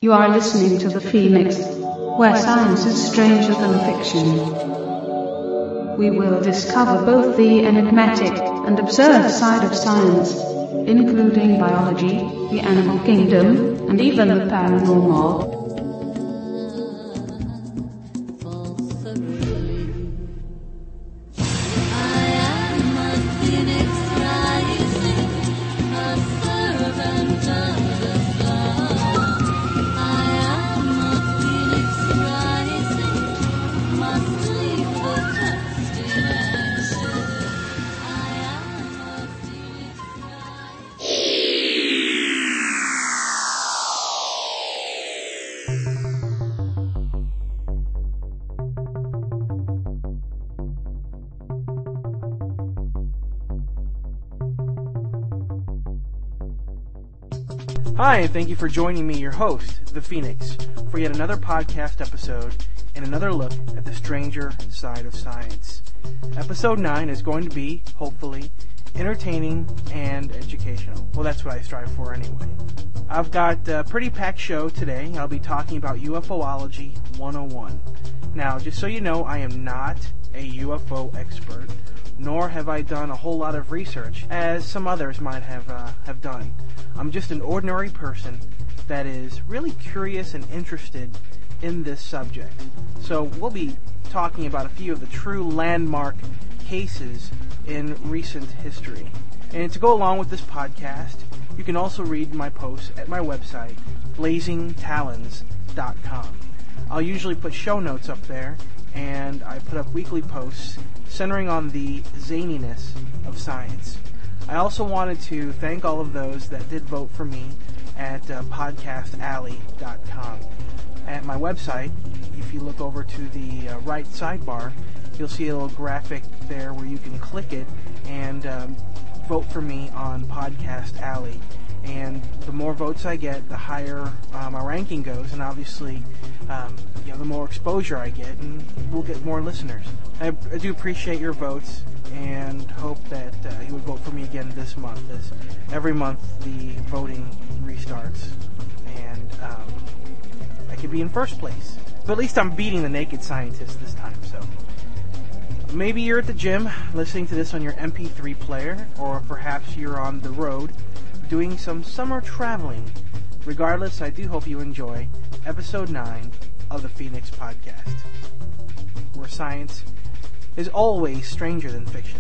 You are listening to The Phoenix, where science is stranger than fiction. We will discover both the enigmatic and absurd side of science, including biology, the animal kingdom, and even the paranormal. Hi, and thank you for joining me, your host, The Phoenix, for yet another podcast episode and another look at the stranger side of science. Episode 9 is going to be, hopefully, entertaining and educational. Well, that's what I strive for anyway. I've got a pretty packed show today. I'll be talking about UFOlogy 101. Now, just so you know, I am not a UFO expert, nor have I done a whole lot of research, as some others might have done. I'm just an ordinary person that is really curious and interested in this subject. So we'll be talking about a few of the true landmark cases in recent history. And to go along with this podcast, you can also read my posts at my website, blazingtalons.com. I'll usually put show notes up there, and I put up weekly posts centering on the zaniness of science. I also wanted to thank all of those that did vote for me at podcastalley.com. At my website, if you look over to the right sidebar, you'll see a little graphic there where you can click it and vote for me on Podcast Alley. And the more votes I get, the higher my ranking goes, and obviously, the more exposure I get, and we'll get more listeners. I do appreciate your votes, and hope that you would vote for me again this month, as every month the voting restarts, and I could be in first place. But at least I'm beating the naked scientist this time, so. Maybe you're at the gym listening to this on your MP3 player, or perhaps you're on the road doing some summer traveling. Regardless, I do hope you enjoy episode 9 of the Phoenix Podcast, where science is always stranger than fiction.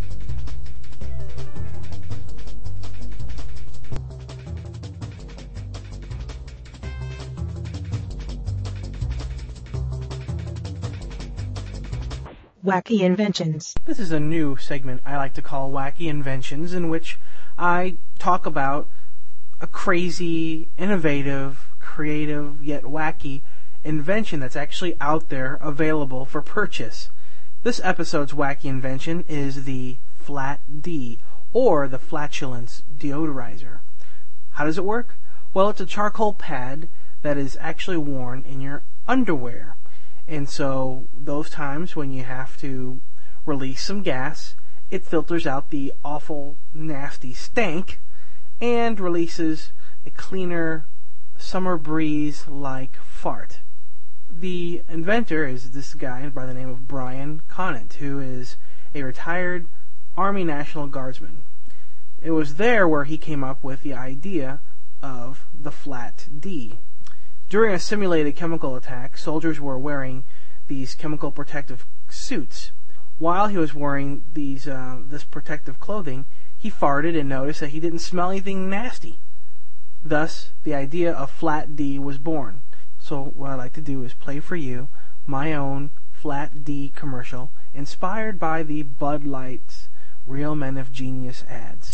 Wacky Inventions. This is a new segment I like to call Wacky Inventions, in which I talk about a crazy, innovative, creative, yet wacky invention that's actually out there available for purchase. This episode's wacky invention is the Flat D, or the flatulence deodorizer. How does it work? Well, it's a charcoal pad that is actually worn in your underwear. And so those times when you have to release some gas, it filters out the awful, nasty stank and releases a cleaner, summer breeze-like fart. The inventor is this guy by the name of Brian Conant, who is a retired Army National Guardsman. It was there where he came up with the idea of the Flat D. During a simulated chemical attack, soldiers were wearing these chemical protective suits. While he was wearing this protective clothing, he farted and noticed that he didn't smell anything nasty. Thus, the idea of Flat D was born. So what I'd like to do is play for you my own Flat D commercial, inspired by the Bud Light's Real Men of Genius ads.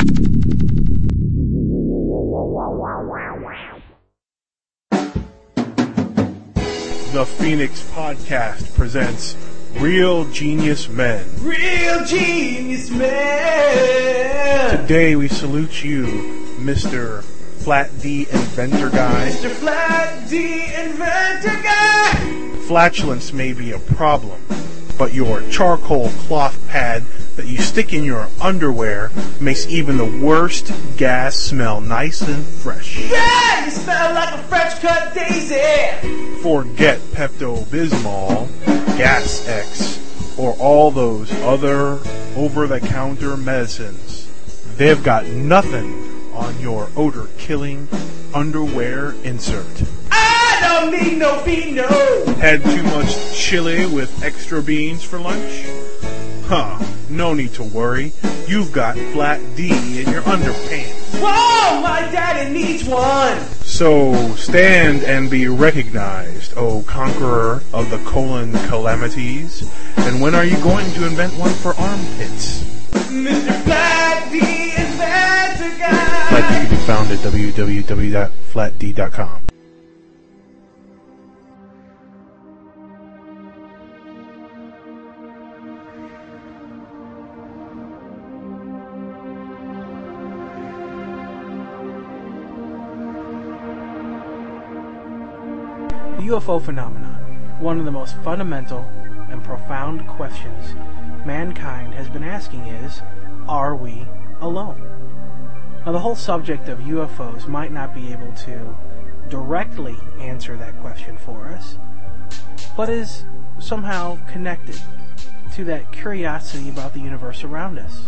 The Phoenix Podcast presents Real Genius Men. Real Genius Men! Today we salute you, Mr. Flat D Inventor Guy. Mr. Flat D Inventor Guy! Flatulence may be a problem, but but your charcoal cloth pad that you stick in your underwear makes even the worst gas smell nice and fresh. Yeah, you smell like a fresh cut daisy. Forget Pepto-Bismol, Gas X, or all those other over-the-counter medicines. They've got nothing on your odor-killing underwear insert. I don't need no vino. Had too much chili with extra beans for lunch? Huh, no need to worry. You've got Flat D in your underpants. Whoa, my daddy needs one. So stand and be recognized, O conqueror of the colon calamities. And when are you going to invent one for armpits? Mr. Flat D Inventor Guy. Flat D can be found at www.flatd.com. The UFO phenomenon, one of the most fundamental and profound questions mankind has been asking is, are we alone? Now, the whole subject of UFOs might not be able to directly answer that question for us, but is somehow connected to that curiosity about the universe around us.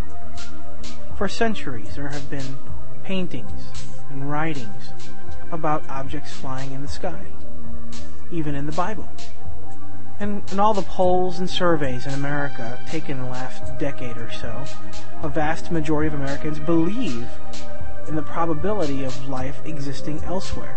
For centuries, there have been paintings and writings about objects flying in the sky, even in the Bible. And in all the polls and surveys in America taken in the last decade or so, a vast majority of Americans believe in the probability of life existing elsewhere.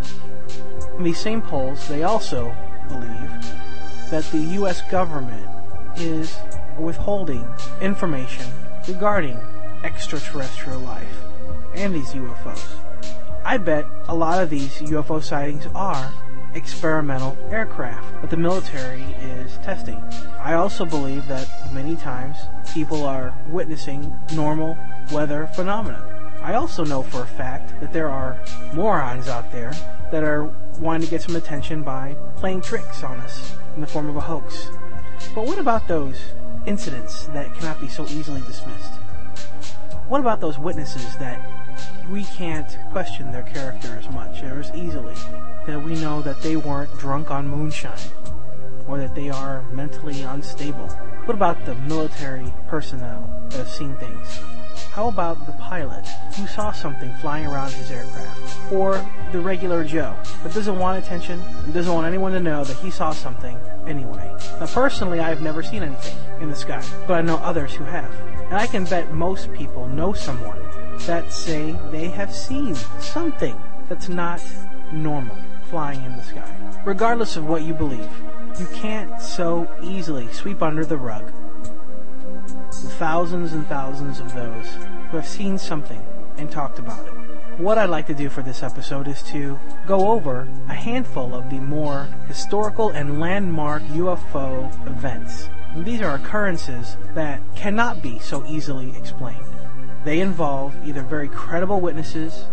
In these same polls, they also believe that the U.S. government is withholding information regarding extraterrestrial life and these UFOs. I bet a lot of these UFO sightings are experimental aircraft that the military is testing. I also believe that many times people are witnessing normal weather phenomena. I also know for a fact that there are morons out there that are wanting to get some attention by playing tricks on us in the form of a hoax. But what about those incidents that cannot be so easily dismissed? What about those witnesses that we can't question their character as much or as easily? That we know that they weren't drunk on moonshine, or that they are mentally unstable? What about the military personnel that have seen things? How about the pilot who saw something flying around his aircraft? Or the regular Joe that doesn't want attention and doesn't want anyone to know that he saw something anyway? Now, personally, I have never seen anything in the sky, but I know others who have. And I can bet most people know someone that say they have seen something that's not normal flying in the sky. Regardless of what you believe, you can't so easily sweep under the rug the thousands and thousands of those who have seen something and talked about it. What I'd like to do for this episode is to go over a handful of the more historical and landmark UFO events. And these are occurrences that cannot be so easily explained. They involve either very credible witnesses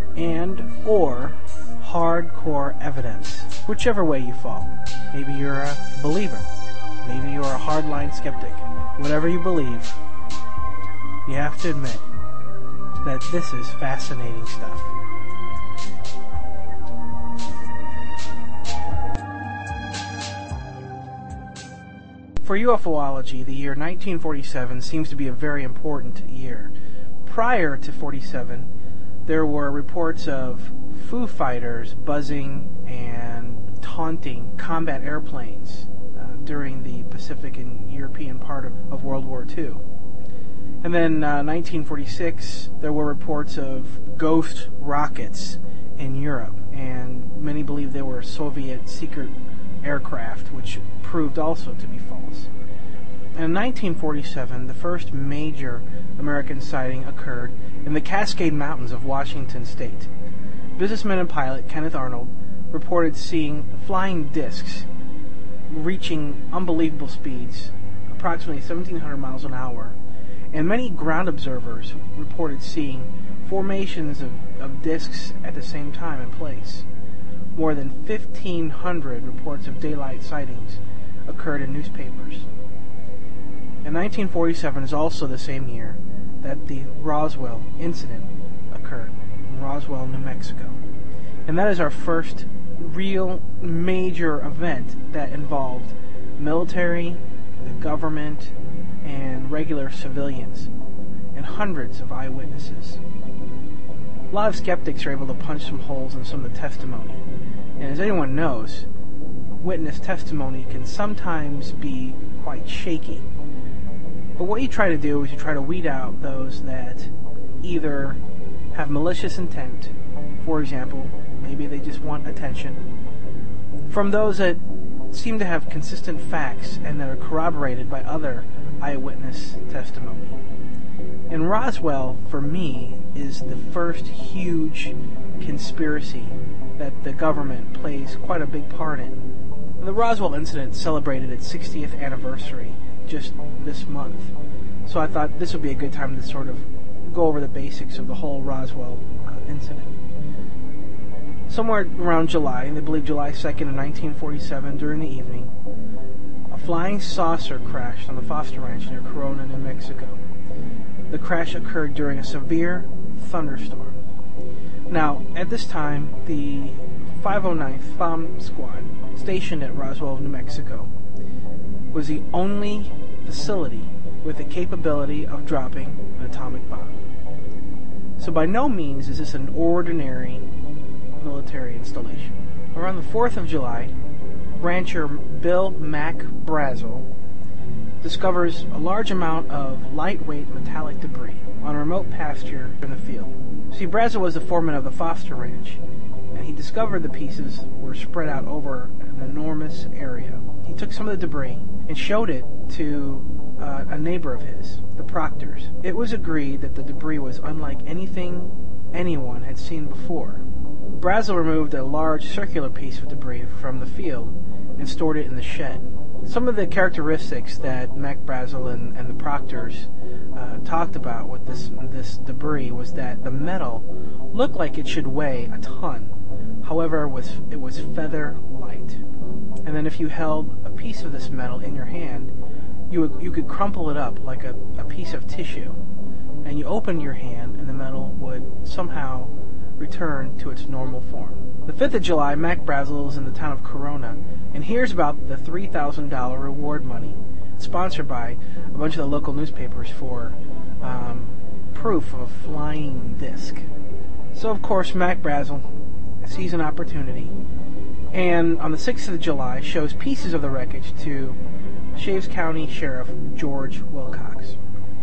or hardcore evidence, whichever way you fall. Maybe you're a believer. Maybe you're a hardline skeptic. Whatever you believe, you have to admit that this is fascinating stuff. For UFOlogy, the year 1947 seems to be a very important year. Prior to 47, there were reports of Foo Fighters buzzing and taunting combat airplanes during the Pacific and European part of World War II. And then 1946, there were reports of ghost rockets in Europe, and many believe they were Soviet secret aircraft, which proved also to be false. And in 1947, the first major American sighting occurred in the Cascade Mountains of Washington State. Businessman and pilot Kenneth Arnold reported seeing flying discs reaching unbelievable speeds, approximately 1,700 miles an hour, and many ground observers reported seeing formations of discs at the same time in place. More than 1,500 reports of daylight sightings occurred in newspapers. And 1947 is also the same year that the Roswell incident occurred in Roswell, New Mexico. And that is our first real major event that involved military, the government, and regular civilians, and hundreds of eyewitnesses. A lot of skeptics are able to punch some holes in some of the testimony. And as anyone knows, witness testimony can sometimes be quite shaky. But what you try to do is you try to weed out those that either have malicious intent, for example, maybe they just want attention, from those that seem to have consistent facts and that are corroborated by other eyewitness testimony. And Roswell, for me, is the first huge conspiracy that the government plays quite a big part in. The Roswell incident celebrated its 60th anniversary just this month, so I thought this would be a good time to sort of go over the basics of the whole Roswell incident. Somewhere around July, they believe July 2nd of 1947, during the evening, a flying saucer crashed on the Foster Ranch near Corona, New Mexico. The crash occurred during a severe thunderstorm. Now, at this time, the 509th Bomb Squad, stationed at Roswell, New Mexico, was the only facility with the capability of dropping an atomic bomb. So by no means is this an ordinary military installation. Around the 4th of July, rancher Bill Mac Brazel discovers a large amount of lightweight metallic debris on a remote pasture in the field. See, Brazel was the foreman of the Foster Ranch, and he discovered the pieces were spread out over an enormous area. He took some of the debris and showed it to a neighbor of his, the Proctors. It was agreed that the debris was unlike anything anyone had seen before. Brazel removed a large circular piece of debris from the field and stored it in the shed. Some of the characteristics that Mac Brazel and the Proctors talked about with this debris was that the metal looked like it should weigh a ton. However, it was feather light. And then if you held a piece of this metal in your hand, you could crumple it up like a piece of tissue. And you open your hand and the metal would somehow return to its normal form. The 5th of July, Mac Brazel is in the town of Corona and hears about the $3,000 reward money sponsored by a bunch of the local newspapers for proof of a flying disc. So, of course, Mac Brazel sees an opportunity and on the 6th of July shows pieces of the wreckage to Shaves County Sheriff George Wilcox.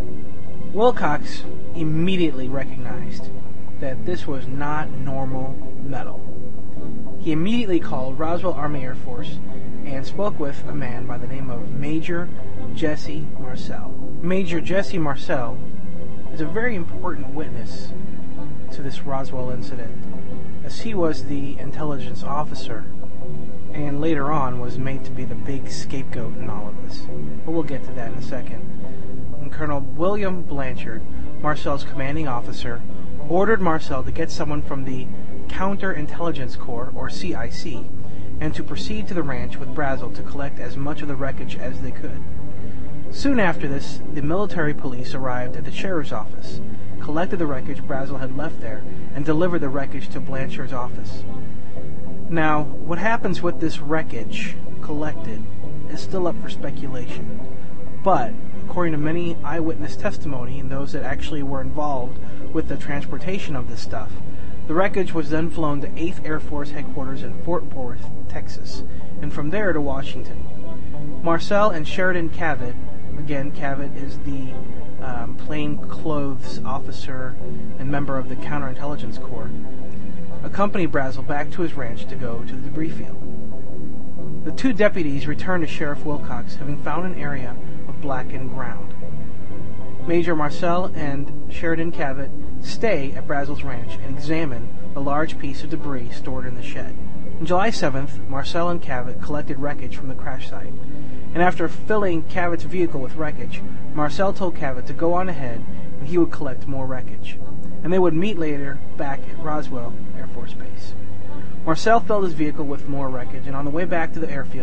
Wilcox immediately recognized that this was not normal metal. He immediately called Roswell Army Air Force and spoke with a man by the name of Major Jesse Marcel. Major Jesse Marcel is a very important witness to this Roswell incident, as he was the intelligence officer and later on was made to be the big scapegoat in all of this. But we'll get to that in a second. And Colonel William Blanchard, Marcel's commanding officer, ordered Marcel to get someone from the Counterintelligence Corps, or CIC, and to proceed to the ranch with Brazel to collect as much of the wreckage as they could. Soon after this, the military police arrived at the sheriff's office, collected the wreckage Brazel had left there, and delivered the wreckage to Blanchard's office. Now, what happens with this wreckage collected is still up for speculation, but according to many eyewitness testimony and those that actually were involved with the transportation of this stuff, the wreckage was then flown to 8th Air Force Headquarters in Fort Worth, Texas, and from there to Washington. Marcel and Sheridan Cavett, again, Cavett is the plainclothes officer and member of the Counterintelligence Corps, accompanied Brazel back to his ranch to go to the debris field. The two deputies returned to Sheriff Wilcox, having found an area of blackened ground. Major Marcel and Sheridan Cavett stay at Brazel's ranch and examine the large piece of debris stored in the shed. On July 7th, Marcel and Cavett collected wreckage from the crash site, and after filling Cavett's vehicle with wreckage, Marcel told Cavett to go on ahead and he would collect more wreckage, and they would meet later back at Roswell Air Force Base. Marcel filled his vehicle with more wreckage, and on the way back to the airfield,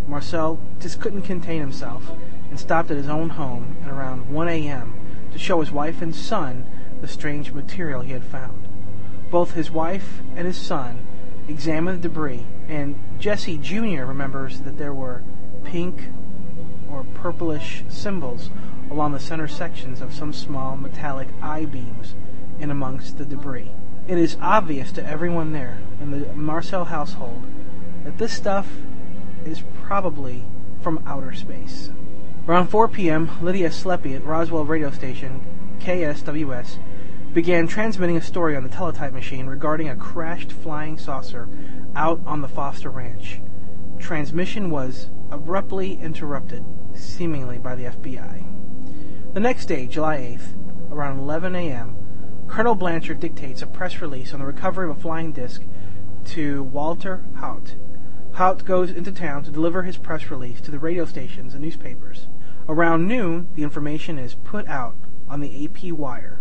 Marcel just couldn't contain himself and stopped at his own home at around 1 a.m. to show his wife and son the strange material he had found. Both his wife and his son examined the debris, and Jesse Jr. remembers that there were pink or purplish symbols along the center sections of some small metallic I-beams in amongst the debris. It is obvious to everyone there in the Marcel household that this stuff is probably from outer space. Around 4 p.m., Lydia Sleppy at Roswell radio station KSWS began transmitting a story on the teletype machine regarding a crashed flying saucer out on the Foster Ranch. Transmission was abruptly interrupted, seemingly by the FBI. The next day, July 8th, around 11 a.m., Colonel Blanchard dictates a press release on the recovery of a flying disc to Walter Haut. Haut goes into town to deliver his press release to the radio stations and newspapers. Around noon, the information is put out on the AP wire.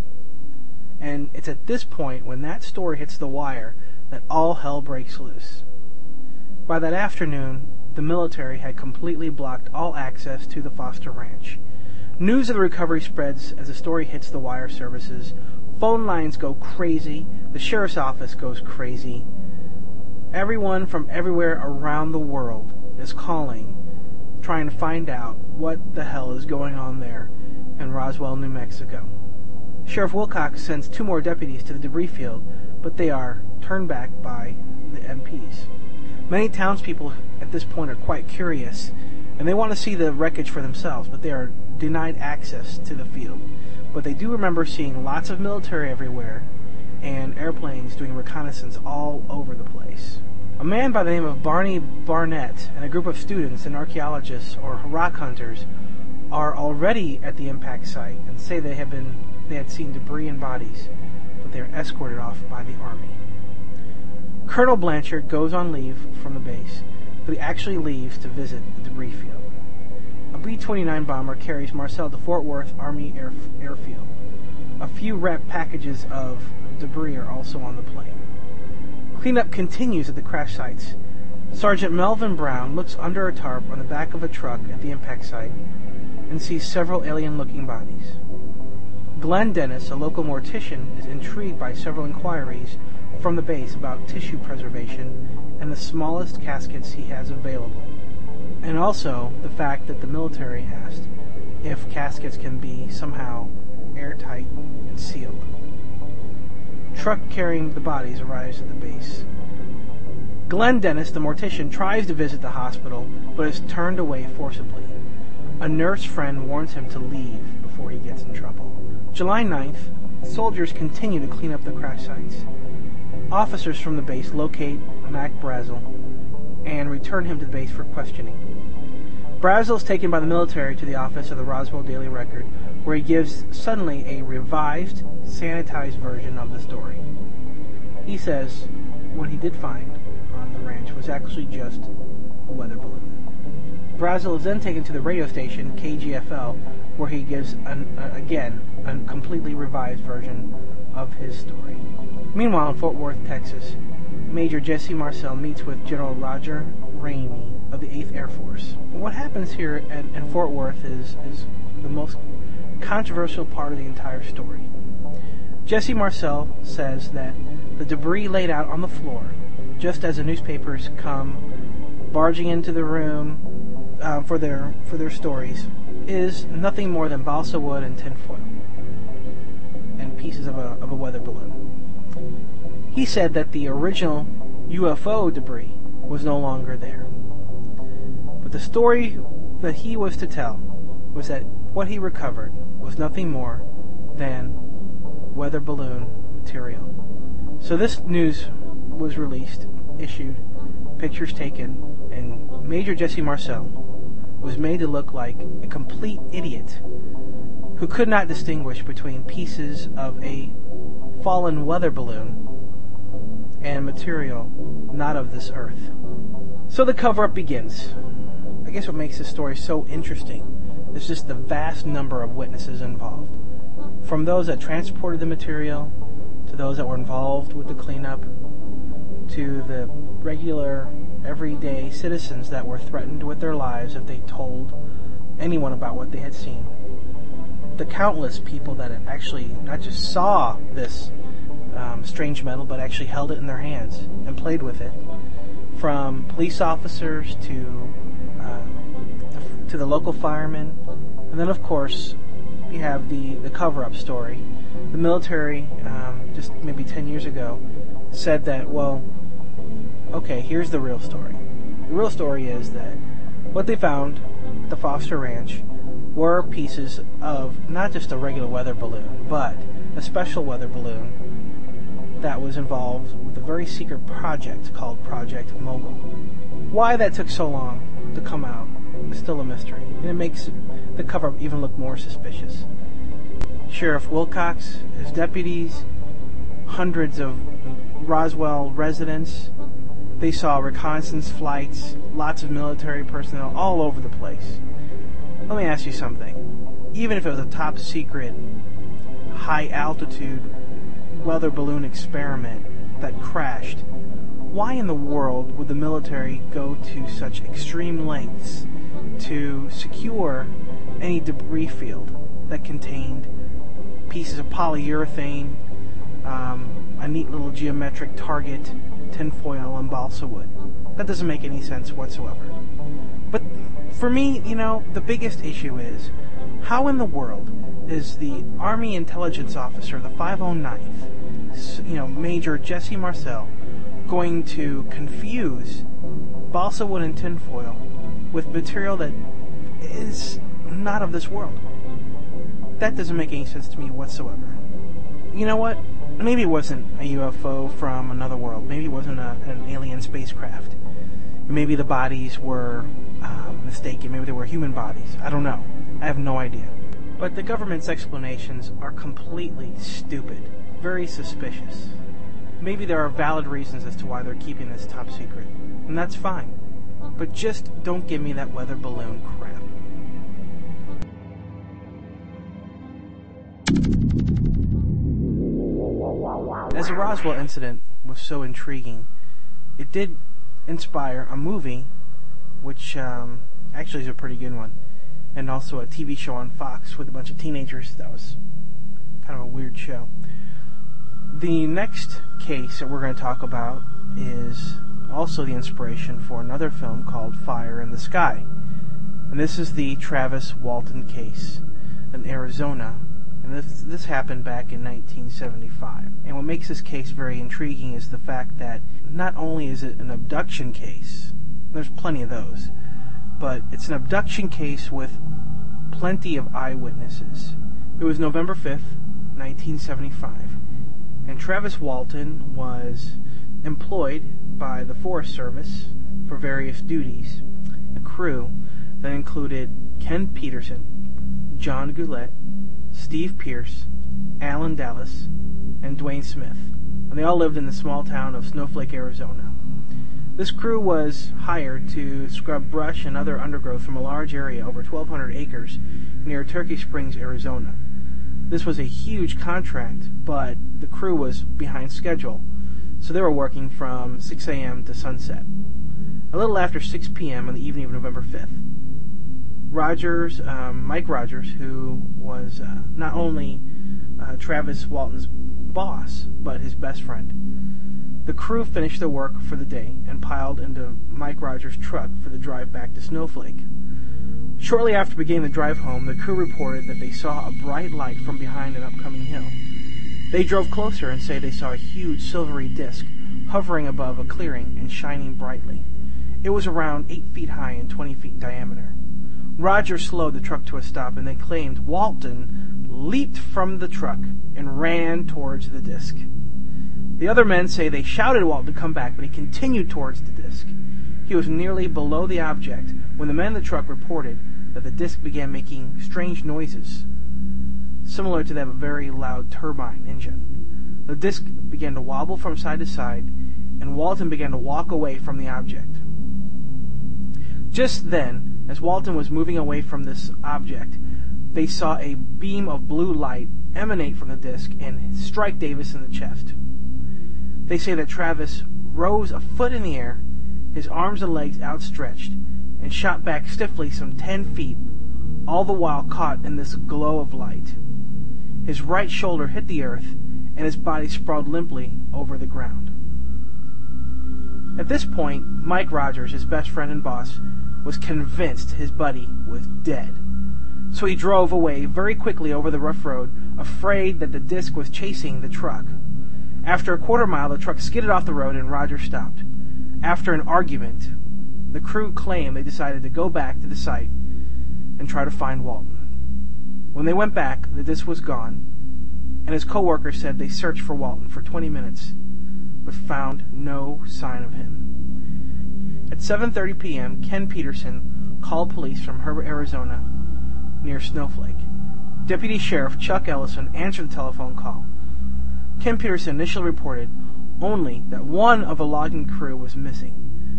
And it's at this point, when that story hits the wire, that all hell breaks loose. By that afternoon, the military had completely blocked all access to the Foster Ranch. News of the recovery spreads as the story hits the wire services. Phone lines go crazy. The sheriff's office goes crazy. Everyone from everywhere around the world is calling, trying to find out what the hell is going on there in Roswell, New Mexico. Sheriff Wilcox sends 2 more deputies to the debris field, but they are turned back by the MPs. Many townspeople at this point are quite curious, and they want to see the wreckage for themselves, but they are denied access to the field. But they do remember seeing lots of military everywhere and airplanes doing reconnaissance all over the place. A man by the name of Barney Barnett and a group of students and archaeologists or rock hunters are already at the impact site and say they had seen debris and bodies, but they are escorted off by the Army. Colonel Blanchard goes on leave from the base, but he actually leaves to visit the debris field. A B-29 bomber carries Marcel to Fort Worth Army Airfield. A few wrapped packages of debris are also on the plane. Cleanup continues at the crash sites. Sergeant Melvin Brown looks under a tarp on the back of a truck at the impact site and sees several alien-looking bodies. Glenn Dennis, a local mortician, is intrigued by several inquiries from the base about tissue preservation and the smallest caskets he has available, and also the fact that the military asked if caskets can be somehow airtight and sealed. Truck carrying the bodies arrives at the base. Glenn Dennis, the mortician, tries to visit the hospital, but is turned away forcibly. A nurse friend warns him to leave before he gets in trouble. July 9th, soldiers continue to clean up the crash sites. Officers from the base locate Mac Brazel and return him to the base for questioning. Brazel is taken by the military to the office of the Roswell Daily Record, where he gives suddenly a revised, sanitized version of the story. He says what he did find on the ranch was actually just a weather balloon. Brazel is then taken to the radio station KGFL, where he gives, again, a completely revised version of his story. Meanwhile, in Fort Worth, Texas, Major Jesse Marcel meets with General Roger Ramey of the 8th Air Force. What happens here in Fort Worth is the most controversial part of the entire story. Jesse Marcel says that the debris laid out on the floor, just as the newspapers come barging into the room for their stories, is nothing more than balsa wood and tinfoil and pieces of a weather balloon. He said that the original UFO debris was no longer there. But the story that he was to tell was that what he recovered was nothing more than weather balloon material. So this news was released, issued, pictures taken, and Major Jesse Marcel was made to look like a complete idiot who could not distinguish between pieces of a fallen weather balloon and material not of this earth. So the cover-up begins. I guess what makes this story so interesting is just the vast number of witnesses involved. From those that transported the material, to those that were involved with the cleanup, to the regular everyday citizens that were threatened with their lives if they told anyone about what they had seen. The countless people that actually not just saw this strange metal, but actually held it in their hands and played with it, from police officers to the local firemen. And then, of course, you have the cover-up story. The military, just maybe 10 years ago, said that, well, okay, here's the real story. The real story is that what they found at the Foster Ranch were pieces of not just a regular weather balloon, but a special weather balloon that was involved with a very secret project called Project Mogul. Why that took so long to come out is still a mystery, and it makes the cover-up even look more suspicious. Sheriff Wilcox, his deputies, hundreds of Roswell residents, they saw reconnaissance flights, lots of military personnel all over the place. Let me ask you something. Even if it was a top secret, high altitude weather balloon experiment that crashed, why in the world would the military go to such extreme lengths to secure any debris field that contained pieces of polyurethane, a neat little geometric target, tinfoil, and balsa wood? That doesn't make any sense whatsoever. But for me, the biggest issue is, how in the world is the Army Intelligence Officer, the 509th, Major Jesse Marcel, going to confuse balsa wood and tinfoil with material that is not of this world? That doesn't make any sense to me whatsoever. You know what? Maybe it wasn't a UFO from another world. Maybe it wasn't an alien spacecraft. Maybe the bodies were mistaken. Maybe they were human bodies. I don't know. I have no idea. But the government's explanations are completely stupid. Very suspicious. Maybe there are valid reasons as to why they're keeping this top secret. And that's fine. But just don't give me that weather balloon crap. As the Roswell incident was so intriguing, it did inspire a movie, which actually is a pretty good one, and also a TV show on Fox with a bunch of teenagers. That was kind of a weird show. The next case that we're going to talk about is also the inspiration for another film called Fire in the Sky. And this is the Travis Walton case in Arizona. And this happened back in 1975. And what makes this case very intriguing is the fact that not only is it an abduction case, there's plenty of those, but it's an abduction case with plenty of eyewitnesses. It was November 5th, 1975, and Travis Walton was employed by the Forest Service for various duties, a crew that included Ken Peterson, John Goulet, Steve Pierce, Alan Dallas, and Dwayne Smith. And they all lived in the small town of Snowflake, Arizona. This crew was hired to scrub brush and other undergrowth from a large area over 1,200 acres near Turkey Springs, Arizona. This was a huge contract, but the crew was behind schedule, so they were working from 6 a.m. to sunset. A little after 6 p.m. on the evening of November 5th, Mike Rogers, who was not only Travis Walton's boss, but his best friend, the crew finished their work for the day and piled into Mike Rogers' truck for the drive back to Snowflake. Shortly after beginning the drive home, the crew reported that they saw a bright light from behind an upcoming hill. They drove closer and say they saw a huge silvery disc hovering above a clearing and shining brightly. It was around 8 feet high and 20 feet in diameter. Rogers slowed the truck to a stop, and they claimed Walton leaped from the truck and ran towards the disc. The other men say they shouted at Walton to come back, but he continued towards the disc. He was nearly below the object when the men in the truck reported that the disc began making strange noises, similar to that of a very loud turbine engine. The disc began to wobble from side to side, and Walton began to walk away from the object. Just then, as Walton was moving away from this object, they saw a beam of blue light emanate from the disc and strike Davis in the chest. They say that Travis rose a foot in the air his arms and legs outstretched, and shot back stiffly some 10 feet, all the while caught in this glow of light. His right shoulder hit the earth, and his body sprawled limply over the ground. At this point, Mike Rogers, his best friend and boss, was convinced his buddy was dead. So he drove away very quickly over the rough road, afraid that the disc was chasing the truck. After a quarter mile, the truck skidded off the road and Rogers stopped. After an argument, the crew claimed they decided to go back to the site and try to find Walton. When they went back, the disc was gone, and his co-workers said they searched for Walton for 20 minutes, but found no sign of him. At 7:30 p.m., Ken Peterson called police from Herbert, Arizona, near Snowflake. Deputy Sheriff Chuck Ellison answered the telephone call. Ken Peterson initially reported only that one of the logging crew was missing.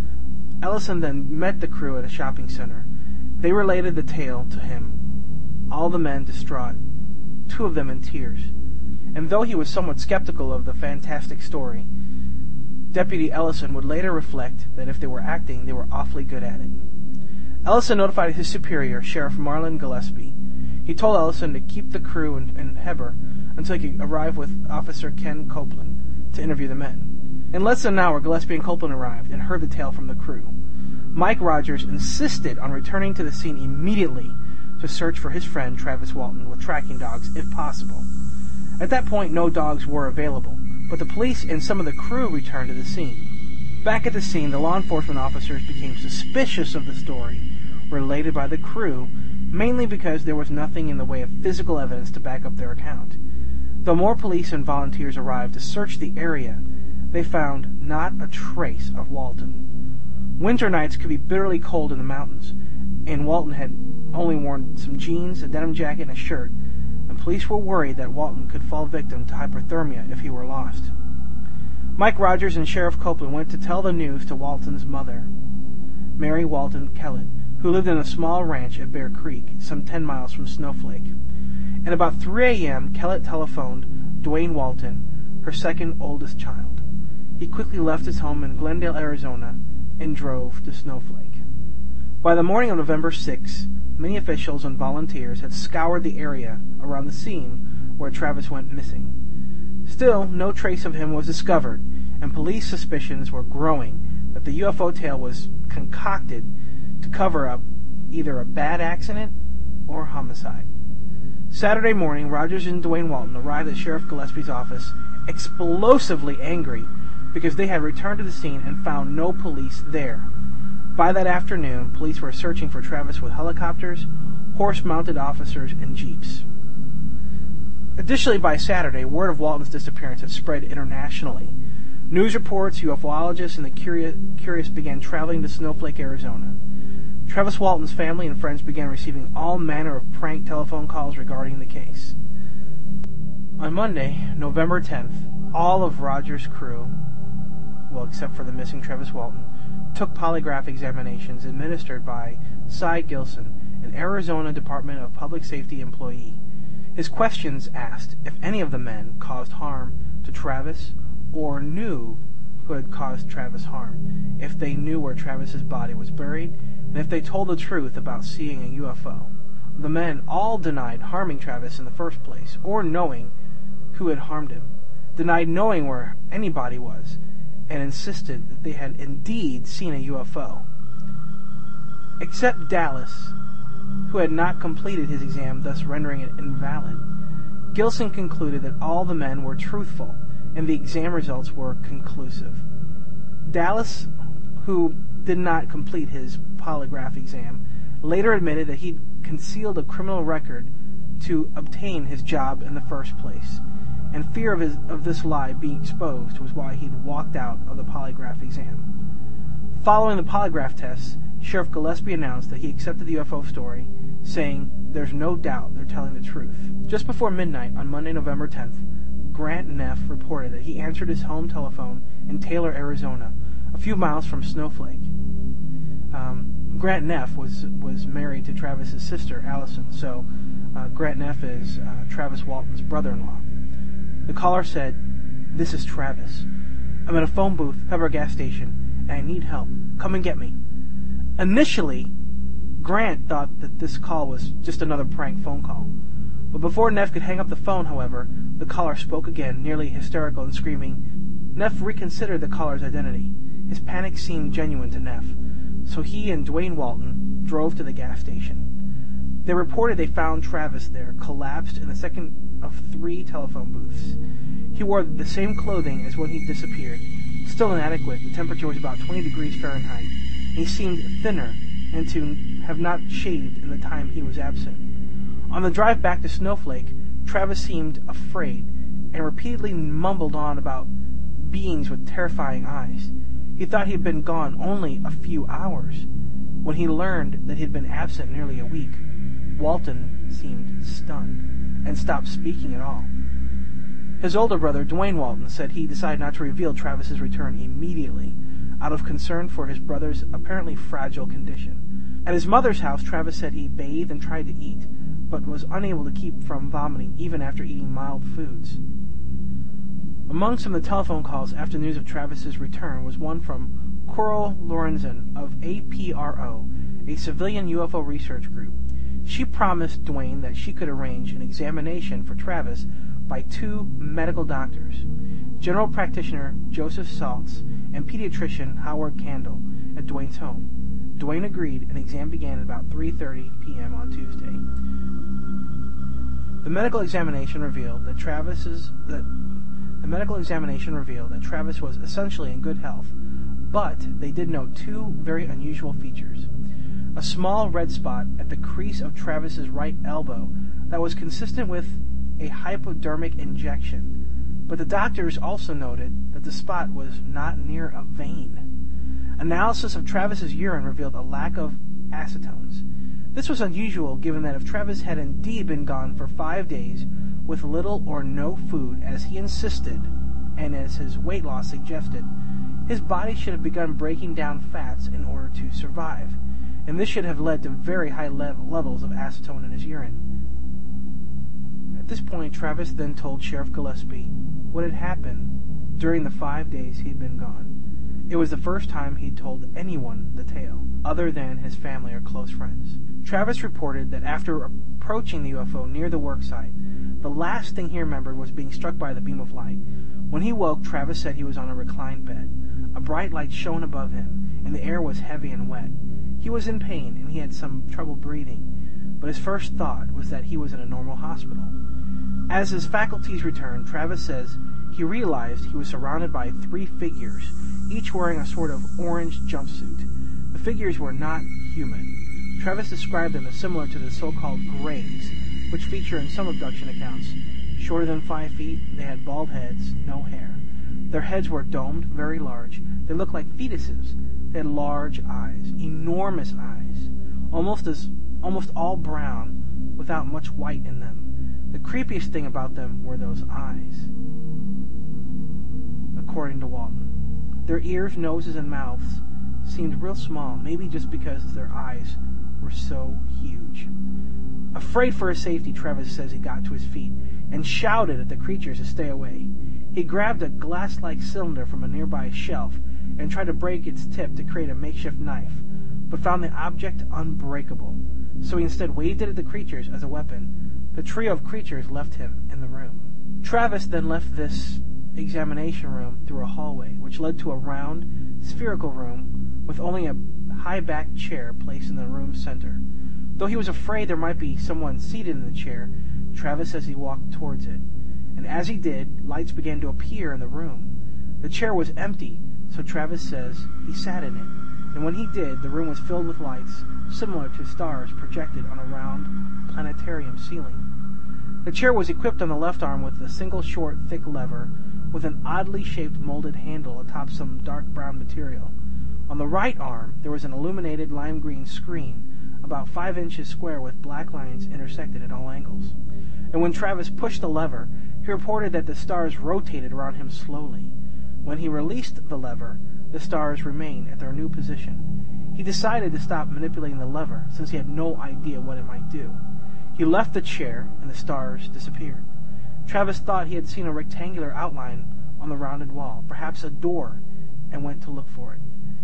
Ellison then met the crew at a shopping center. They related the tale to him, all the men distraught, 2 of them in tears. And though he was somewhat skeptical of the fantastic story, Deputy Ellison would later reflect that if they were acting, they were awfully good at it. Ellison notified his superior, Sheriff Marlon Gillespie. He told Ellison to keep the crew in Heber until he could arrive with Officer Ken Copeland to interview the men. In less than an hour, Gillespie and Copeland arrived and heard the tale from the crew. Mike Rogers insisted on returning to the scene immediately to search for his friend Travis Walton with tracking dogs, if possible. At that point, no dogs were available, but the police and some of the crew returned to the scene. Back at the scene, the law enforcement officers became suspicious of the story related by the crew, mainly because there was nothing in the way of physical evidence to back up their account. Though more police and volunteers arrived to search the area, they found not a trace of Walton. Winter nights could be bitterly cold in the mountains, and Walton had only worn some jeans, a denim jacket, and a shirt, and police were worried that Walton could fall victim to hypothermia if he were lost. Mike Rogers and Sheriff Copeland went to tell the news to Walton's mother, Mary Walton Kellett, who lived in a small ranch at Bear Creek, some 10 miles from Snowflake. At about 3 a.m., Kellett telephoned Dwayne Walton, her second oldest child. He quickly left his home in Glendale, Arizona, and drove to Snowflake. By the morning of November 6, many officials and volunteers had scoured the area around the scene where Travis went missing. Still, no trace of him was discovered, and police suspicions were growing that the UFO tale was concocted to cover up either a bad accident or homicide. Saturday morning, Rogers and Dwayne Walton arrived at Sheriff Gillespie's office, explosively angry because they had returned to the scene and found no police there. By that afternoon, police were searching for Travis with helicopters, horse-mounted officers, and jeeps. Additionally, by Saturday, word of Walton's disappearance had spread internationally. News reports, ufologists, and the curious began traveling to Snowflake, Arizona. Travis Walton's family and friends began receiving all manner of prank telephone calls regarding the case. On Monday, November 10th, all of Rogers' crew, well, except for the missing Travis Walton, took polygraph examinations administered by Cy Gilson, an Arizona Department of Public Safety employee. His questions asked if any of the men caused harm to Travis or knew who had caused Travis harm, if they knew where Travis's body was buried, and if they told the truth about seeing a UFO. The men all denied harming Travis in the first place, or knowing who had harmed him, denied knowing where anybody was, and insisted that they had indeed seen a UFO. Except Dallas, who had not completed his exam, thus rendering it invalid. Gilson concluded that all the men were truthful, and the exam results were conclusive. Dallas, who did not complete his polygraph exam, later admitted that he'd concealed a criminal record to obtain his job in the first place, and fear of this lie being exposed was why he'd walked out of the polygraph exam. Following the polygraph tests, Sheriff Gillespie announced that he accepted the UFO story, saying, "There's no doubt they're telling the truth." Just before midnight on Monday, November 10th, Grant Neff reported that he answered his home telephone in Taylor, Arizona, a few miles from Snowflake. Grant Neff was married to Travis's sister, Allison, so Grant Neff is Travis Walton's brother-in-law. The caller said, "This is Travis. I'm at a phone booth, Heber gas station, and I need help. Come and get me." Initially, Grant thought that this call was just another prank phone call. But before Neff could hang up the phone, however, the caller spoke again, nearly hysterical and screaming. Neff reconsidered the caller's identity. His panic seemed genuine to Neff, so he and Dwayne Walton drove to the gas station. They reported they found Travis there, collapsed in the second of 3 telephone booths. He wore the same clothing as when he disappeared, still inadequate. The temperature was about 20 degrees Fahrenheit, and he seemed thinner and to have not shaved in the time he was absent. On the drive back to Snowflake, Travis seemed afraid and repeatedly mumbled on about beings with terrifying eyes. He thought he had been gone only a few hours. When he learned that he had been absent nearly a week, Walton seemed stunned and stopped speaking at all. His older brother, Dwayne Walton, said he decided not to reveal Travis's return immediately, out of concern for his brother's apparently fragile condition. At his mother's house, Travis said he bathed and tried to eat, but was unable to keep from vomiting even after eating mild foods. Among some of the telephone calls after news of Travis's return was one from Coral Lorenzen of APRO, a civilian UFO research group. She promised Dwayne that she could arrange an examination for Travis by 2 medical doctors, general practitioner Joseph Saltz and pediatrician Howard Candle, at Dwayne's home. Dwayne agreed, and the exam began at about 3:30 p.m. on Tuesday. The medical examination revealed that Travis was essentially in good health, but they did note 2 very unusual features. A small red spot at the crease of Travis's right elbow that was consistent with a hypodermic injection, but the doctors also noted that the spot was not near a vein. Analysis of Travis's urine revealed a lack of acetones. This was unusual given that if Travis had indeed been gone for 5 days with little or no food, as he insisted, and as his weight loss suggested, his body should have begun breaking down fats in order to survive, and this should have led to very high levels of acetone in his urine. At this point, Travis then told Sheriff Gillespie what had happened during the 5 days he'd been gone. It was the first time he'd told anyone the tale, other than his family or close friends. Travis reported that after approaching the UFO near the worksite, the last thing he remembered was being struck by the beam of light. When he woke, Travis said he was on a reclined bed. A bright light shone above him, and the air was heavy and wet. He was in pain, and he had some trouble breathing, but his first thought was that he was in a normal hospital. As his faculties returned, Travis says he realized he was surrounded by 3 figures, each wearing a sort of orange jumpsuit. The figures were not human. Travis described them as similar to the so-called Greys, which feature in some abduction accounts. Shorter than 5 feet, they had bald heads, no hair. Their heads were domed, very large. They looked like fetuses. They had large eyes, enormous eyes, almost all brown, without much white in them. The creepiest thing about them were those eyes, according to Walton. Their ears, noses, and mouths seemed real small, maybe just because their eyes were so huge. Afraid for his safety, Travis says he got to his feet and shouted at the creatures to stay away. He grabbed a glass-like cylinder from a nearby shelf and tried to break its tip to create a makeshift knife, but found the object unbreakable. So he instead waved it at the creatures as a weapon. The trio of creatures left him in the room. Travis then left this examination room through a hallway, which led to a round, spherical room with only a high-backed chair placed in the room's center. Though he was afraid there might be someone seated in the chair, Travis says he walked towards it, and as he did, lights began to appear in the room. The chair was empty, so Travis says he sat in it, and when he did, the room was filled with lights, similar to stars projected on a round planetarium ceiling. The chair was equipped on the left arm with a single short, thick lever with an oddly shaped molded handle atop some dark brown material. On the right arm, there was an illuminated lime green screen, about 5 inches square with black lines intersected at all angles. And when Travis pushed the lever, he reported that the stars rotated around him slowly. When he released the lever, the stars remained at their new position. He decided to stop manipulating the lever, since he had no idea what it might do. He left the chair, and the stars disappeared. Travis thought he had seen a rectangular outline on the rounded wall, perhaps a door, and went to look for it.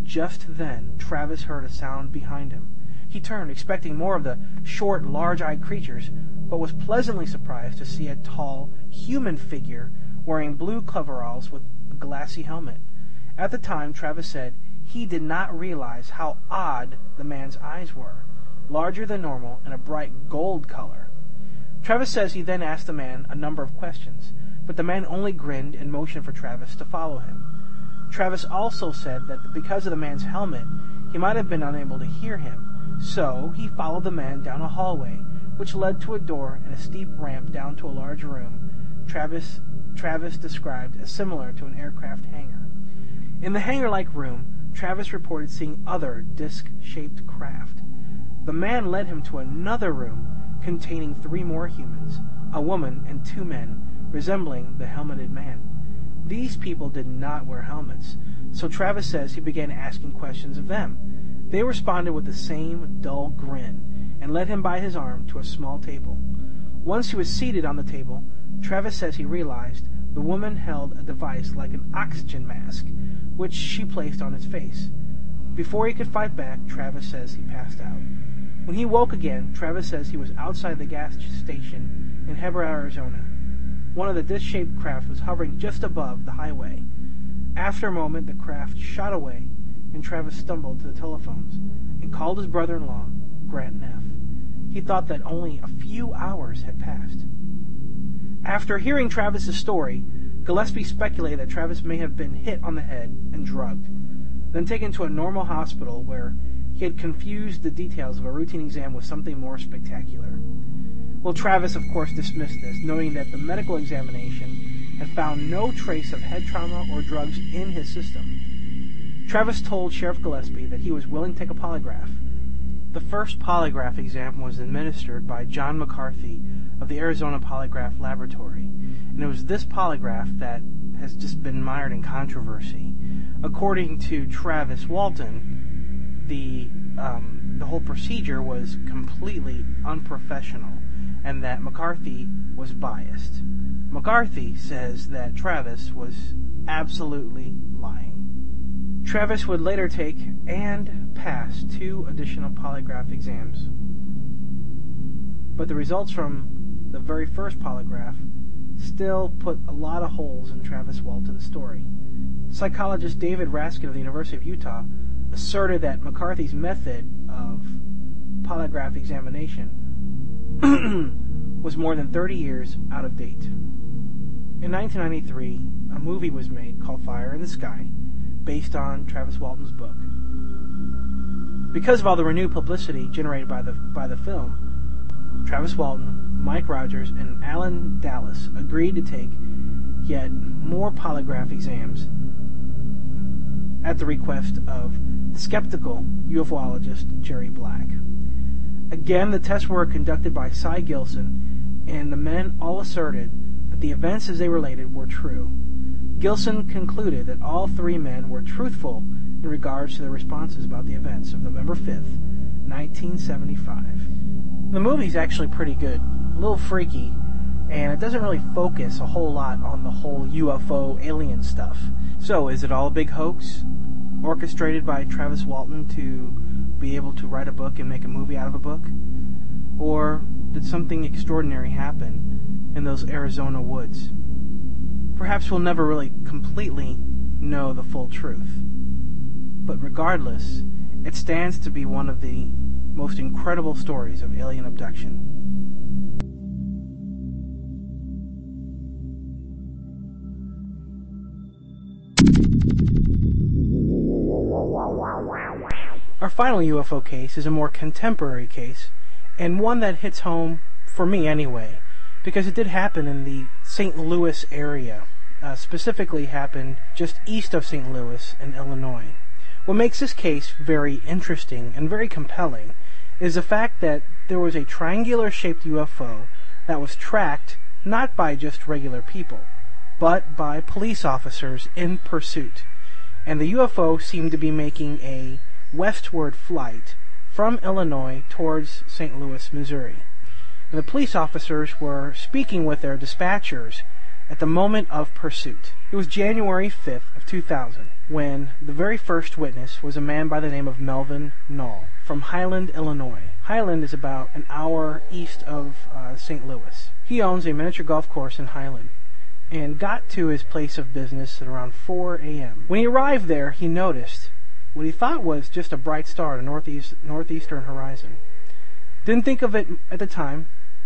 Just then, Travis heard a sound behind him. He turned, expecting more of the short, large-eyed creatures, but was pleasantly surprised to see a tall, human figure wearing blue coveralls with a glassy helmet. At the time, Travis said he did not realize how odd the man's eyes were, larger than normal and a bright gold color. Travis says he then asked the man a number of questions, but the man only grinned and motioned for Travis to follow him. Travis also said that because of the man's helmet, he might have been unable to hear him, so he followed the man down a hallway, which led to a door and a steep ramp down to a large room Travis described as similar to an aircraft hangar. In the hangar-like room, Travis reported seeing other disc-shaped craft. The man led him to another room containing 3 more humans, a woman and 2 men, resembling the helmeted man. These people did not wear helmets, so Travis says he began asking questions of them. They responded with the same dull grin and led him by his arm to a small table. Once he was seated on the table, Travis says he realized the woman held a device like an oxygen mask, which she placed on his face. Before he could fight back, Travis says he passed out. When he woke again, Travis says he was outside the gas station in Heber, Arizona. One of the disc-shaped craft was hovering just above the highway. After a moment, the craft shot away, and Travis stumbled to the telephones and called his brother-in-law, Grant Neff. He thought that only a few hours had passed. After hearing Travis's story, Gillespie speculated that Travis may have been hit on the head and drugged, then taken to a normal hospital where he had confused the details of a routine exam with something more spectacular. Well, Travis, of course, dismissed this, knowing that the medical examination had found no trace of head trauma or drugs in his system. Travis told Sheriff Gillespie that he was willing to take a polygraph. The first polygraph exam was administered by John McCarthy of the Arizona Polygraph Laboratory, and it was this polygraph that has just been mired in controversy. According to Travis Walton, the whole procedure was completely unprofessional, and that McCarthy was biased. McCarthy says that Travis was absolutely lying. Travis would later take and pass 2 additional polygraph exams. But the results from the very first polygraph still put a lot of holes in Travis Walton's story. Psychologist David Raskin of the University of Utah asserted that McCarthy's method of polygraph examination was more than 30 years out of date. In 1993, a movie was made called Fire in the Sky, based on Travis Walton's book. Because of all the renewed publicity generated by the film, Travis Walton, Mike Rogers, and Alan Dallas agreed to take yet more polygraph exams at the request of the skeptical ufologist Jerry Black. Again, the tests were conducted by Cy Gilson, and the men all asserted that the events as they related were true. Gilson concluded that all 3 men were truthful in regards to their responses about the events of November 5th, 1975. The movie's actually pretty good, a little freaky, and it doesn't really focus a whole lot on the whole UFO alien stuff. So, is it all a big hoax, orchestrated by Travis Walton to be able to write a book and make a movie out of a book? Or did something extraordinary happen in those Arizona woods? Perhaps we'll never really completely know the full truth. But regardless, it stands to be one of the most incredible stories of alien abduction. Our final UFO case is a more contemporary case, and one that hits home, for me anyway, because it did happen in the St. Louis area, specifically happened just east of St. Louis in Illinois. What makes this case very interesting and very compelling is the fact that there was a triangular-shaped UFO that was tracked not by just regular people, but by police officers in pursuit. And the UFO seemed to be making a westward flight from Illinois towards St. Louis, Missouri. And the police officers were speaking with their dispatchers at the moment of pursuit. It was January 5th of 2000. when the very first witness was a man by the name of Melvin Null from Highland, Illinois. Highland is about an hour east of St. Louis. He owns a miniature golf course in Highland and got to his place of business at around 4 a.m. When he arrived there, he noticed what he thought was just a bright star in the northeastern horizon. Didn't think of it at the time,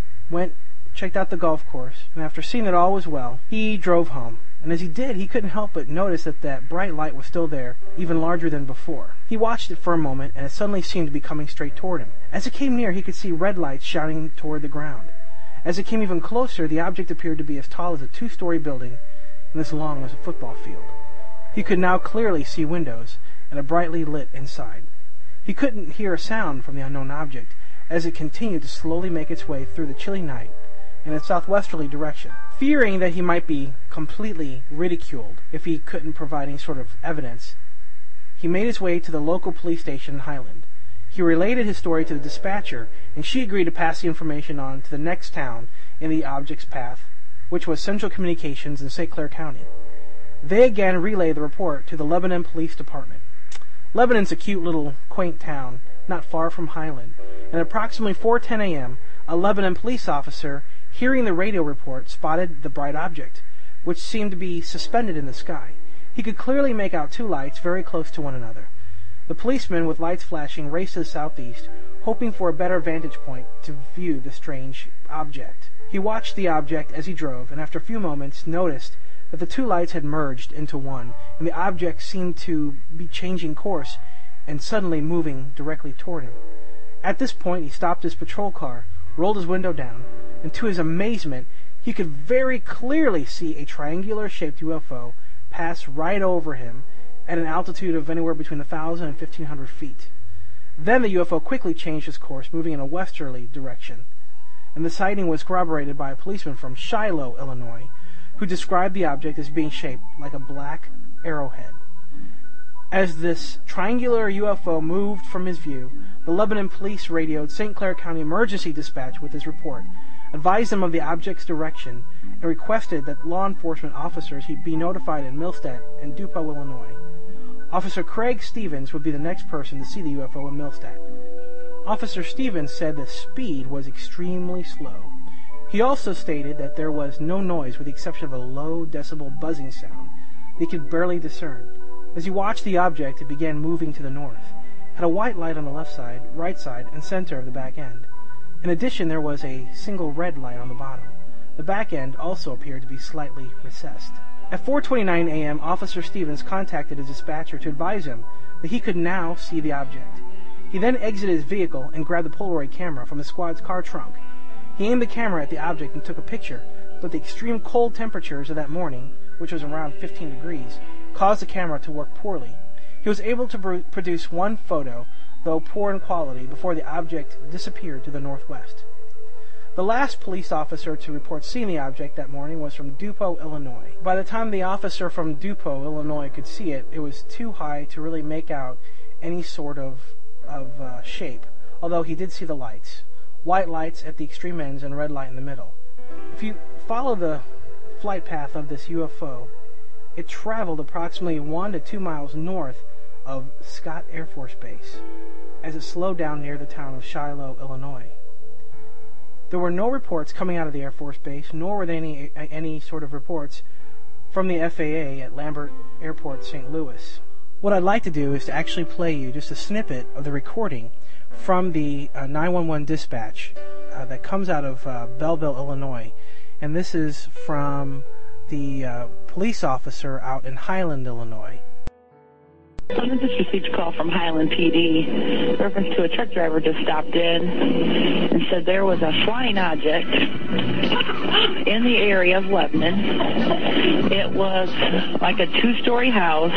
checked out the golf course, and after seeing that all was well, he drove home. And as he did, he couldn't help but notice that bright light was still there, even larger than before. He watched it for a moment, and it suddenly seemed to be coming straight toward him. As it came near, he could see red lights shining toward the ground. As it came even closer, the object appeared to be as tall as a 2-story building and as long as a football field. He could now clearly see windows and a brightly lit inside. He couldn't hear a sound from the unknown object as it continued to slowly make its way through the chilly night in a southwesterly direction. Fearing that he might be completely ridiculed if he couldn't provide any sort of evidence, he made his way to the local police station in Highland. He related his story to the dispatcher, and she agreed to pass the information on to the next town in the object's path, which was Central Communications in St. Clair County. They again relayed the report to the Lebanon Police Department. Lebanon's a cute little quaint town, not far from Highland, and at approximately 4:10 a.m., a Lebanon police officer, hearing the radio report, spotted the bright object, which seemed to be suspended in the sky. He could clearly make out 2 lights very close to one another. The policeman, with lights flashing, raced to the southeast, hoping for a better vantage point to view the strange object. He watched the object as he drove, and after a few moments noticed that the 2 lights had merged into one, and the object seemed to be changing course and suddenly moving directly toward him. At this point, he stopped his patrol car, rolled his window down, and to his amazement, he could very clearly see a triangular-shaped UFO pass right over him at an altitude of anywhere between 1,000 and 1,500 feet. Then the UFO quickly changed its course, moving in a westerly direction, and the sighting was corroborated by a policeman from Shiloh, Illinois, who described the object as being shaped like a black arrowhead. As this triangular UFO moved from his view, the Lebanon police radioed St. Clair County Emergency Dispatch with his report, advised them of the object's direction, and requested that law enforcement officers be notified in Millstadt and Dupont, Illinois. Officer Craig Stevens would be the next person to see the UFO in Millstadt. Officer Stevens said the speed was extremely slow. He also stated that there was no noise with the exception of a low decibel buzzing sound that he could barely discern. As he watched the object, it began moving to the north. It had a white light on the left side, right side, and center of the back end. In addition, there was a single red light on the bottom. The back end also appeared to be slightly recessed. At 4:29 a.m., Officer Stevens contacted his dispatcher to advise him that he could now see the object. He then exited his vehicle and grabbed the Polaroid camera from the squad's car trunk. He aimed the camera at the object and took a picture, but the extreme cold temperatures of that morning, which was around 15 degrees, caused the camera to work poorly. He was able to produce one photo, though poor in quality, before the object disappeared to the northwest. The last police officer to report seeing the object that morning was from Dupont, Illinois. By the time the officer from Dupont, Illinois could see it, it was too high to really make out any sort of shape, although he did see the lights. White lights at the extreme ends and red light in the middle. If you follow the flight path of this UFO, it traveled approximately 1 to 2 miles north of Scott Air Force Base as it slowed down near the town of Shiloh, Illinois. There were no reports coming out of the Air Force Base, nor were there any sort of reports from the FAA at Lambert Airport, St. Louis. What I'd like to do is to actually play you just a snippet of the recording from the 911 dispatch that comes out of Belleville, Illinois. And this is from the police officer out in Highland, Illinois. I just received a call from Highland PD. Reference to a truck driver just stopped in and said there was a flying object in the area of Lebanon. It was like a 2-story house.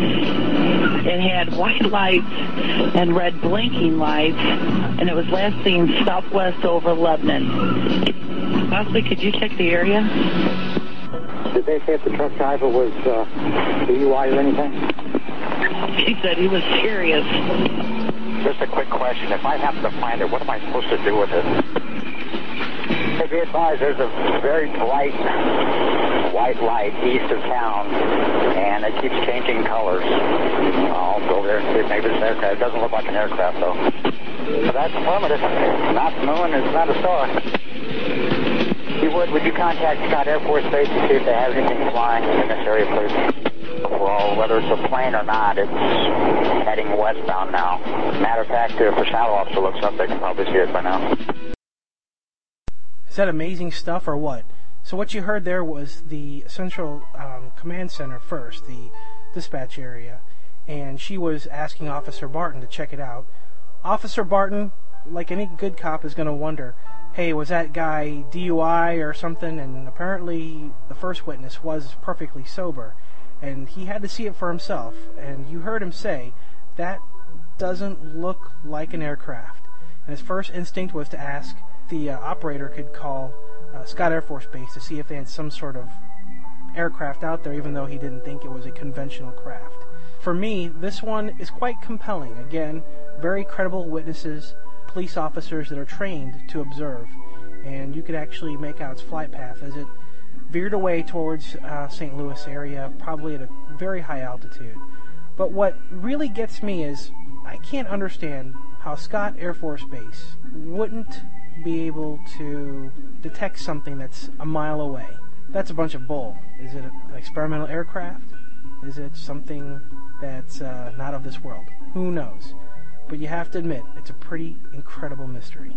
It had white lights and red blinking lights, and it was last seen southwest over Lebanon. Possibly, could you check the area? Did they say if the truck driver was DUI or anything? He said he was curious. Just a quick question. If I happen to find it, what am I supposed to do with it? Okay, be advised, there's a very bright white light east of town, and it keeps changing colors. I'll go there and see if maybe it's an aircraft. It doesn't look like an aircraft, though. So that's affirmative. Not the moon, it's not a star. Would you contact Scott Air Force Base to see if they have anything flying in this area, please? Well, whether it's a plane or not, it's heading westbound now. Matter of fact, if a shadow officer looks up, they can probably see it by now. Is that amazing stuff or what? So what you heard there was the Central Command Center first, the dispatch area, and she was asking Officer Barton to check it out. Officer Barton, like any good cop, is going to wonder, hey, was that guy DUI or something? And apparently the first witness was perfectly sober, and he had to see it for himself. And you heard him say, that doesn't look like an aircraft. And his first instinct was to ask if the operator could call Scott Air Force Base to see if they had some sort of aircraft out there, even though he didn't think it was a conventional craft. For me, this one is quite compelling. Again, very credible witnesses, police officers that are trained to observe, and you could actually make out its flight path as it veered away towards St. Louis area, probably at a very high altitude. But what really gets me is I can't understand how Scott Air Force Base wouldn't be able to detect something that's a mile away. That's a bunch of bull. Is it an experimental aircraft? Is it something that's not of this world? Who knows? But you have to admit, it's a pretty incredible mystery.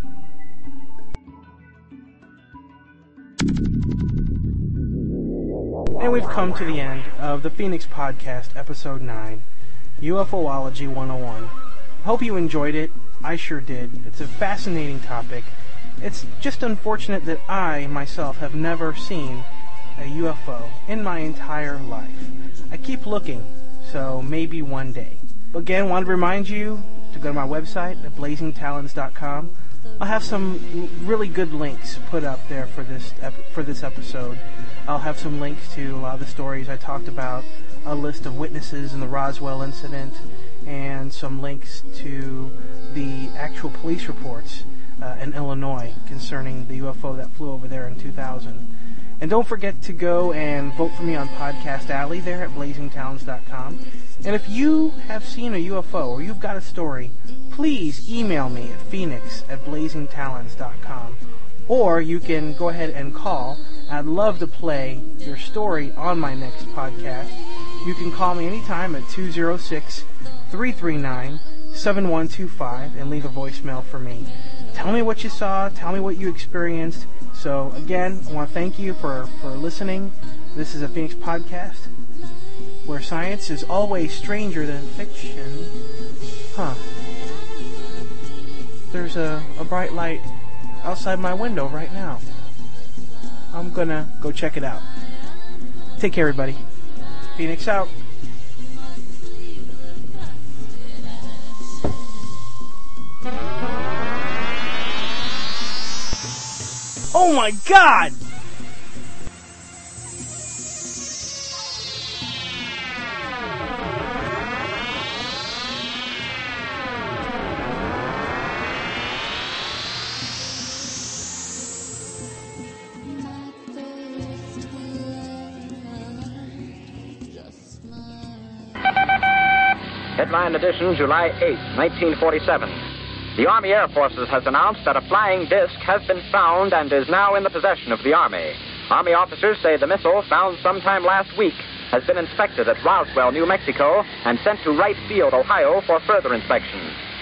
And we've come to the end of the Phoenix Podcast, Episode 9, UFOlogy 101. Hope you enjoyed it. I sure did. It's a fascinating topic. It's just unfortunate that I, myself, have never seen a UFO in my entire life. I keep looking, so maybe one day. Again, I want to remind you to go to my website at blazingtalons.com. I'll have some really good links put up there for this episode. I'll have some links to a lot of the stories I talked about, a list of witnesses in the Roswell incident, and some links to the actual police reports in Illinois concerning the UFO that flew over there in 2000. And don't forget to go and vote for me on Podcast Alley there at blazingtalons.com. And if you have seen a UFO or you've got a story, please email me at phoenix@blazingtalons.com. Or you can go ahead and call. I'd love to play your story on my next podcast. You can call me anytime at 206-339-7125 and leave a voicemail for me. Tell me what you saw. Tell me what you experienced. So, again, I want to thank you for listening. This is a Phoenix Podcast, where science is always stranger than fiction. There's a bright light outside my window right now. I'm gonna go check it out. Take care, everybody. Phoenix out. Oh my God! Headline edition, July 8, 1947. The Army Air Forces has announced that a flying disc has been found and is now in the possession of the Army. Army officers say the missile, found sometime last week, has been inspected at Roswell, New Mexico, and sent to Wright Field, Ohio, for further inspection.